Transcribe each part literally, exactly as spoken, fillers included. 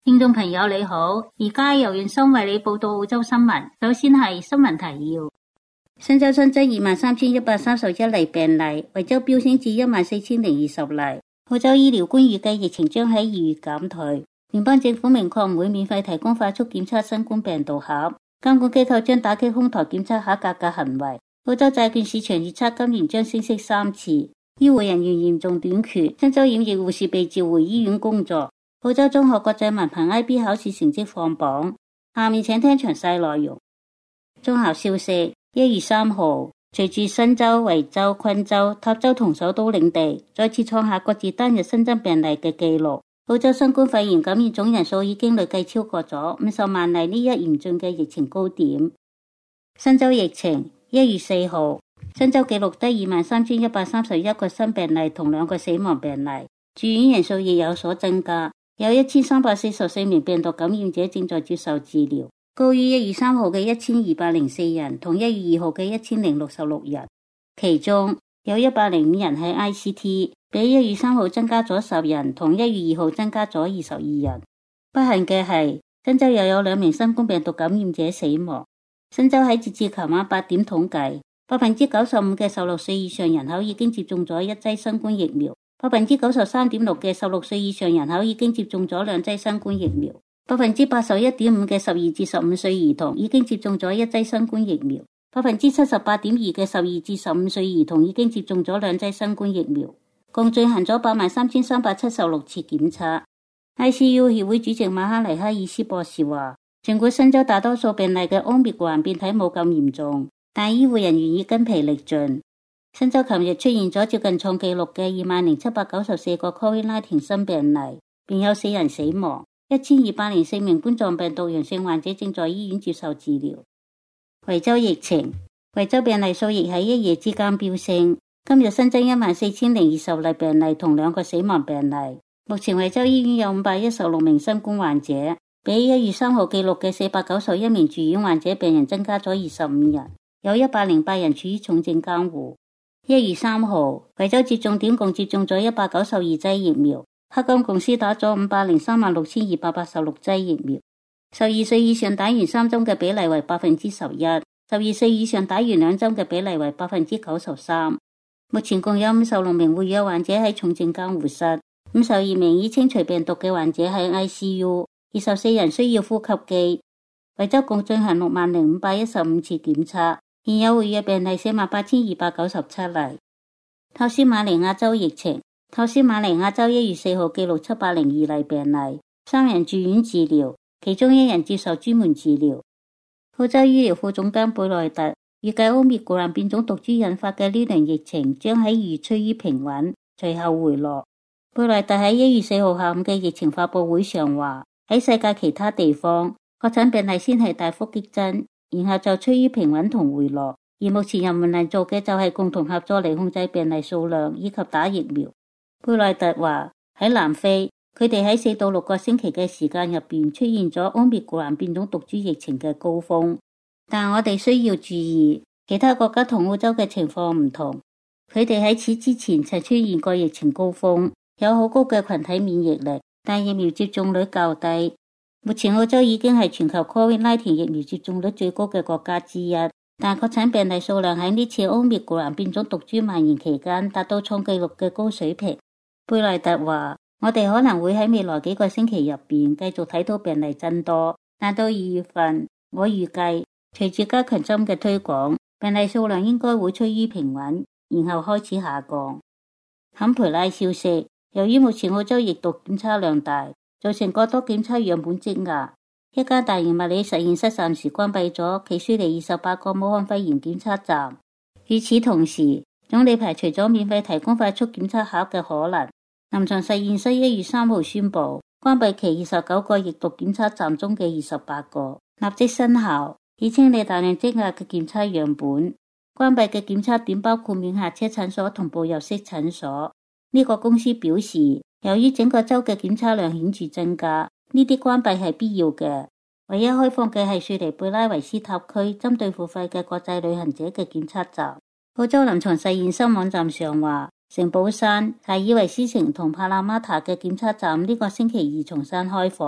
聽眾朋友你好，而家由袁生為你報道澳洲新聞。首先係新聞提要：新州新增二萬三千一百三十一例病例，維州飆升至一萬四千零二十例。澳洲醫療官預計疫情將喺二月減退。聯邦政府明確唔會免費提供快速檢測新冠病毒盒。監管機構將打擊空台檢測合格嘅行為。澳洲債券市場預測今年將升息三次。醫護人員嚴重短缺，新州染疫護士被召回醫院工作。澳洲中學國際文憑 I B 考試成績放榜，下面請聽詳細內容。中校消息：一月三號，隨住新州、維州、昆州、塔州同首都領地再次創下各自單日新增病例嘅紀錄，澳洲新冠肺炎感染總人數已經累計超過咗五十萬例呢一嚴峻嘅疫情高點。新州疫情：一月四號，新州紀錄得二萬三千一百三十一個新病例同兩個死亡病例，住院人數亦有所增加。有一千三百四十四名病毒感染者正在接受治療，高於一月三號嘅一千二百零四人同一月二號嘅一千零六十六人。其中有一百零五人喺 I C T， 比一月三號增加咗十人，同一月二號增加咗二十二人。不幸嘅係，新州又有兩名新冠病毒感染者死亡。新州喺截至琴晚八點統計，百分之九十五嘅十六歲以上人口已經接種咗一劑新冠疫苗。百分之九十三點六嘅十六歲以上人口已經接種咗兩劑新冠疫苗，百分之八十一點五嘅十二至十五歲兒童已經接種咗一劑新冠疫苗，百分之七十八點二嘅十二至十五歲兒童已經接種咗兩劑新冠疫苗，共進行咗八萬三千三百七十六次檢測。I C U 協會主席馬哈尼克爾斯博士話，儘管新州大多數病例嘅 Omicron 變體冇咁嚴重，但醫護人員已筋疲力盡。新州琴日出現咗接近創紀錄嘅二萬零七百九十四個 COVID 十九 新病例，並有四人死亡。一千二百零四名冠狀病毒陽性患者正在醫院接受治療。維州疫情：維州病例數亦喺一夜之間飆升，今日新增一萬四千零二十例病例同兩個死亡病例。目前維州醫院有五百一十六名新冠患者，比一月三號記錄嘅四百九十一名住院患者病人增加咗二十五人，有一百零八人處於重症監護。一月三號，維州接種點共接種咗一百九十二劑疫苗，黑金公司打咗五百零三萬六千二百八十六劑疫苗。十二歲以上打完三針嘅比例為百分之十一，十二歲以上打完兩針嘅比例為百分之九十三。目前共有五十六名活躍患者喺重症監護室，五十二名已清除病毒嘅患者喺 I C U， 二十四人需要呼吸機。維州共進行六萬零五百一十五次檢測。現有活躍病例四萬八千二百九十七例。托斯馬尼亞州疫情：托斯馬尼亞州一月四號記錄七百零二例病例，三人住院治療，其中一人接受專門治療。澳洲醫療副總監貝內特預計Omicron變種毒株引發嘅呢輪疫情將喺二月趨於平穩，隨後回落。貝內特喺一月四號下午嘅疫情發佈會上話，喺世界其他地方確診病例先係大幅激增，然後就趨於平穩同回落，而目前人們能做嘅就係共同合作嚟控制病例數量以及打疫苗。貝內特話喺南非，佢哋喺四到六個星期嘅時間入邊出現咗 Omicron 變種毒株疫情嘅高峰，但我哋需要注意，其他國家同澳洲嘅情況唔同，佢哋喺此之前曾出現過疫情高峰，有好高嘅群體免疫力，但疫苗接種率較低。目前澳洲已經係全球 COVID 十九 疫苗接種率最高嘅國家之一，但確診病例數量喺呢次 Omicron 變種毒株蔓延期間達到創紀錄嘅高水平。貝內特話，我哋可能會喺未來幾個星期入邊繼續睇到病例增多，但到二月份，我預計隨住加強針嘅推廣，病例數量應該會趨於平穩，然後開始下降。坎培拉消息：由於目前澳洲疫毒檢測量大，造成過多檢測樣本積壓，一家大型物理實驗室暫時關閉咗其雪梨二十八個武漢肺炎檢測站。與此同時，總理排除咗免費提供快速檢測盒嘅可能。臨床實驗室一月三號宣布關閉其二十九個疫毒檢測站中嘅二十八個，立即生效，以清理大量積壓嘅檢測樣本。關閉嘅檢測點包括免客車診所同步入式診所。呢個公司表示，由於整個州嘅檢測量顯著增加，呢啲關閉係必要嘅。唯一開放嘅係雪梨貝拉維斯塔區針對付費嘅國際旅行者嘅檢測站。澳洲臨床實驗室網站上話，城堡山、查爾維斯城同帕拉馬塔嘅檢測站呢個星期二重新開放，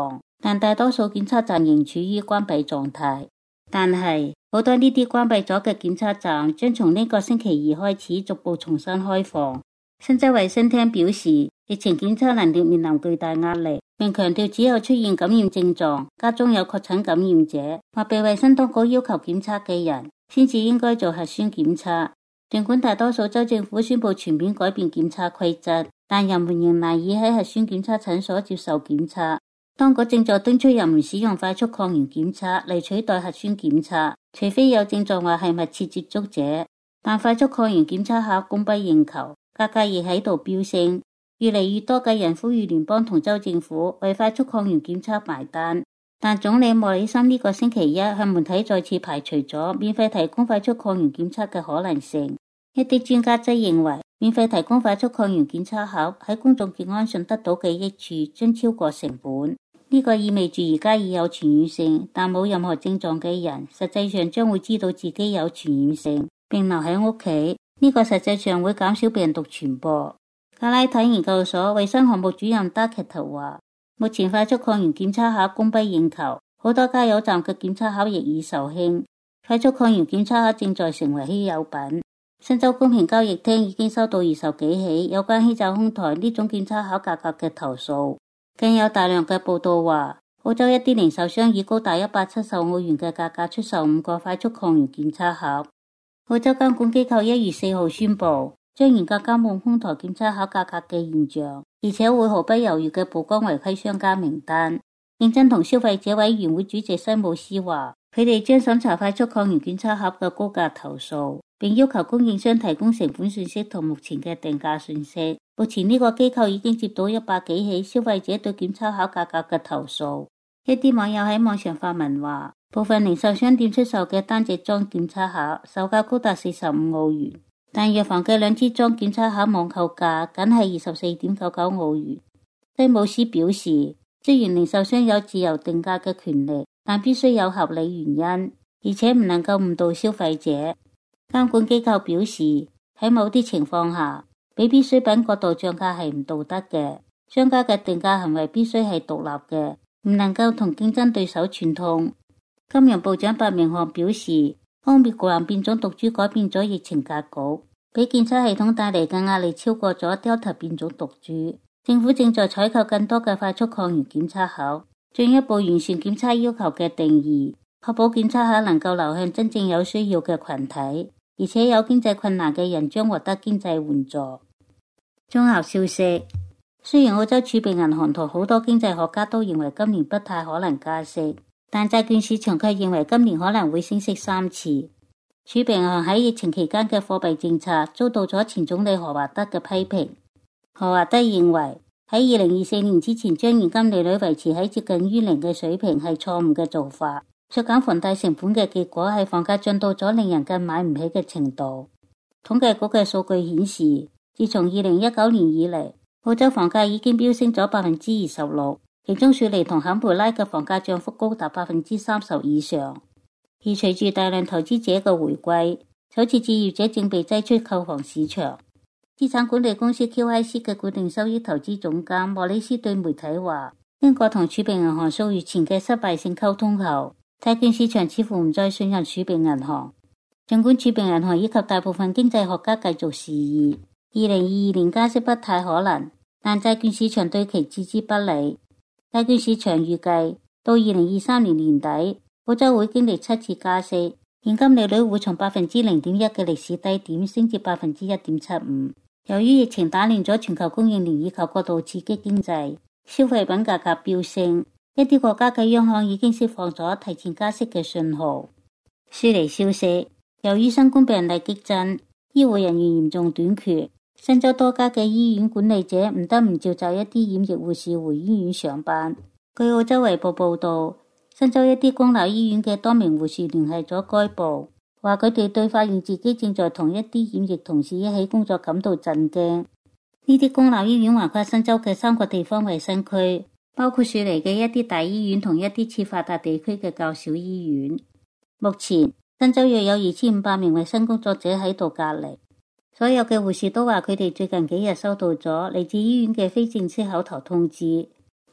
但大多數檢測站仍處於關閉狀態。但係好多呢啲關閉咗嘅檢測站將從呢個星期二開始逐步重新開放。新州衛生廳表示，疫情檢測能力面臨巨大壓力，並強調只有出現感染症狀、家中有確診感染者或被衛生當局要求檢測嘅人，先至應該做核酸檢測。儘管大多數州政府宣布全面改變檢測規則，但人們仍難以喺核酸檢測診所接受檢測。當局正在敦促人們使用快速抗原檢測嚟取代核酸檢測，除非有症狀或係密切接觸者。但快速抗原檢測盒供不應求，價格亦喺度飆升。越嚟越多嘅人呼籲聯邦同州政府為快速抗原檢測埋單。但總理莫里森呢個星期一向媒體再次排除咗免費提供快速抗原檢測嘅可能性。一啲專家則認為，免費提供快速抗原檢測盒喺公眾健康上得到嘅益處將超過成本。呢個意味住而家已有傳染性但冇任何症狀嘅人，實際上將會知道自己有傳染性並留喺屋企。呢個實際上會減少病毒傳播。加拉體研究所衛生項目主任 Duckett 話，目前快速抗原檢測盒供不應求，好多加油站嘅檢測盒亦已售罄，快速抗原檢測盒正在成為稀有品。新州公平交易廳已經收到二十幾起有關欺詐空台呢種檢測盒價格嘅投訴。更有大量嘅報道話，澳洲一啲零售商以高達一百七十澳元嘅價格出售五個快速抗原檢測盒。澳洲監管機構一月四號宣布，將嚴格監控空台檢測盒價格嘅現象，而且會毫不猶豫嘅曝光違規商家名單。競爭同消費者委員會主席西姆斯話，佢哋將審查快速抗原檢測盒嘅高價投訴，並要求供應商提供成本信息同目前嘅定價信息。目前呢個機構已經接到一百幾起消費者對檢測盒價格嘅投訴。一啲網友喺網上發文話，部分零售商店出售嘅單隻裝檢測盒售價高達四十五澳元，但藥房嘅兩支裝檢測盒網購價僅係二十四點九九澳元。西姆斯表示，雖然零售商有自由定價嘅權利，但必須有合理原因，而且唔能夠誤導消費者。監管機構表示，喺某啲情況下，比必需品角度漲價係唔道德嘅，商家嘅定價行為必須係獨立嘅，唔能夠同競爭對手串通。金融部長白明翰表示，Omicron變種毒株改變咗疫情格局，俾檢測系統帶嚟嘅壓力超過咗 Delta 變種毒株。政府正在採購更多嘅快速抗原檢測盒，進一步完善檢測要求嘅定義，確保檢測盒能夠流向真正有需要嘅群體。而且有經濟困難嘅人將獲得經濟援助。綜合消息，雖然澳洲儲備銀行同好多經濟學家都認為今年不太可能加息，但債券市場卻認為今年可能會升息三次。儲備銀行喺疫情期間嘅貨幣政策遭到咗前總理何華德嘅批評。何華德認為喺二零二四年之前將現金利率維持喺接近於零嘅水平係錯誤嘅做法。削減房貸成本嘅結果係房價漲到咗令人更買唔起嘅程度。統計局嘅數據顯示，自從二零一九年以嚟，澳洲房價已經飆升咗百分之二十六，其中雪梨同坎培拉嘅房價漲幅高達百分之三十以上。而隨住大量投資者嘅回歸，首次置業者正被擠出購房市場。資產管理公司 Q I C 嘅固定收益投資總監莫里斯對媒體話，經過同儲備銀行數月前嘅失敗性溝通後，債券市場似乎唔再信任儲備銀行，儘管儲備銀行以及大部分經濟學家繼續示意二零二二年加息不太可能，但債券市場對其置之不理。債券市場預計到二零二三年年底，澳洲會經歷七次加息，現金利率會從百分之零點一嘅歷史低點升至百分之一點七五。由於疫情打亂咗全球供應鏈以及過度刺激經濟，消費品價格飆升。一啲國家嘅央行已經釋放咗提前加息嘅信號。雪梨消息，由於新冠病例激增，醫護人員嚴重短缺，新州多家嘅醫院管理者唔得唔召集一啲染疫護士回醫院上班。據澳洲衛報報道，新州一啲公立醫院嘅多名護士聯繫咗該報，話佢哋對發現自己正在同一啲染疫同事一起工作感到震驚。呢啲公立醫院橫跨新州嘅三個地方衛生區，包括雪梨嘅一啲大醫院同一啲次發達地區嘅較小醫院。目前新州約有二千五百名衛生工作者喺度隔離。所有嘅護士都話佢哋最近幾日收到咗嚟自醫院嘅非正式口頭通知。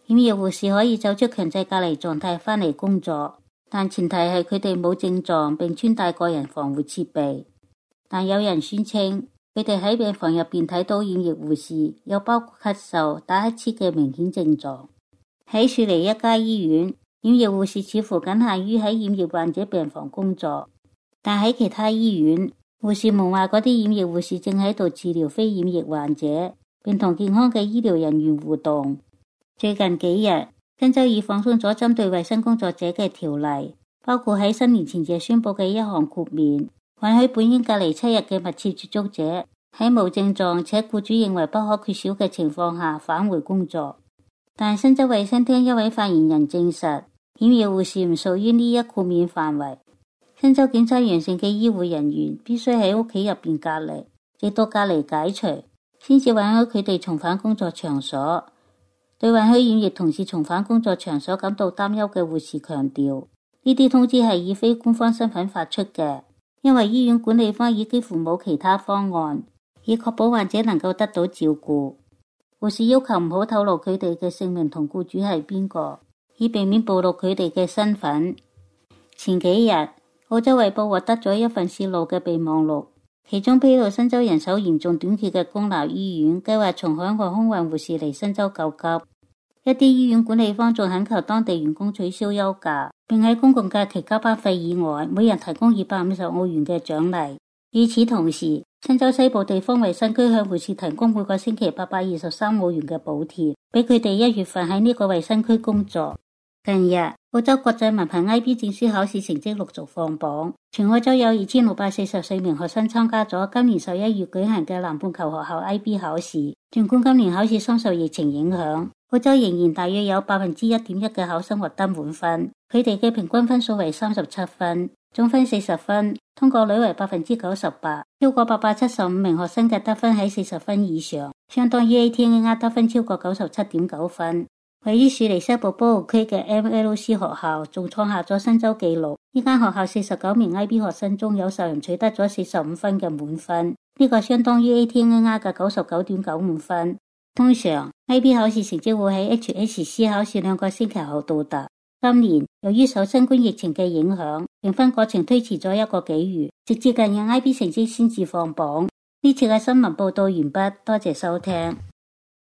檢疫護士可以走出強制隔離狀態返嚟工作，但前提係佢哋冇症狀並穿戴個人防護設備。但有人宣稱佢哋喺病房入邊睇到染疫護士有包括咳嗽、打乞嗤嘅明顯症狀。喺雪梨一家醫院，染疫護士似乎僅限於喺染疫患者病房工作，但喺其他醫院，護士們話嗰啲染疫護士正喺度治療非染疫患者，並同健康嘅醫療人員互動。最近幾日，新州已放鬆咗針對衛生工作者嘅條例，包括喺新年前夜宣布嘅一項豁免，允許本應隔離七日嘅密切接觸者喺無症狀且僱主認為不可缺少嘅情況下返回工作。但新州衛生廳一位發言人證實，染疫護士唔屬於呢一豁免範圍。新州檢測陽性嘅醫護人員必須喺屋企入邊隔離，直到隔離解除，先至允許佢哋重返工作場所。對允許染疫同事重返工作場所感到擔憂嘅護士強調，呢啲通知係以非官方身份發出嘅，因為醫院管理方已幾乎冇其他方案，以確保患者能夠得到照顧。護士要求唔好透露佢哋嘅姓名同僱主係邊個，以避免暴露佢哋嘅身份。前幾日，澳洲衛報獲得咗一份泄露嘅備忘錄，其中披露新州人手嚴重短缺嘅公立醫院計劃從海外空運護士嚟新州救急。一啲醫院管理方仲懇求當地員工取消休假，並喺公共假期加班費以外，每人提供二百五十澳元嘅獎勵。與此同時，新州西部地方衛生區向護士提供每個星期八百二十三澳元嘅補貼，俾佢哋一月份喺呢個衛生區工作。近日，澳洲國際文憑 I B 證書考試成績陸續放榜，全澳洲有二千六百四十四名學生參加咗今年十一月舉行嘅南半球學校 I B 考試。儘管今年考試深受疫情影響，澳洲仍然大約有百分之一點一嘅考生獲得滿分，佢哋嘅平均分數為三十七分，總分四十分，通過率為百分之九十八，超過八百七十五名學生嘅得分喺四十分以上，相當於 A T N R 得分超過九十七點九分。位於雪梨西部波豪區嘅 M L C 學校仲創下咗新州紀錄，呢間學校四十九名 I B 學生中有十人取得咗四十五分嘅滿分，呢個相當於 A T N R 嘅九十九點九五分。通常 I B 考試成績會喺 H S C 考試兩個星期後到達。今年由於受新冠疫情嘅影響，評分過程推遲咗一個幾月，直至近日 I B 成績先至放榜。呢次嘅新聞報道完畢，多謝收聽。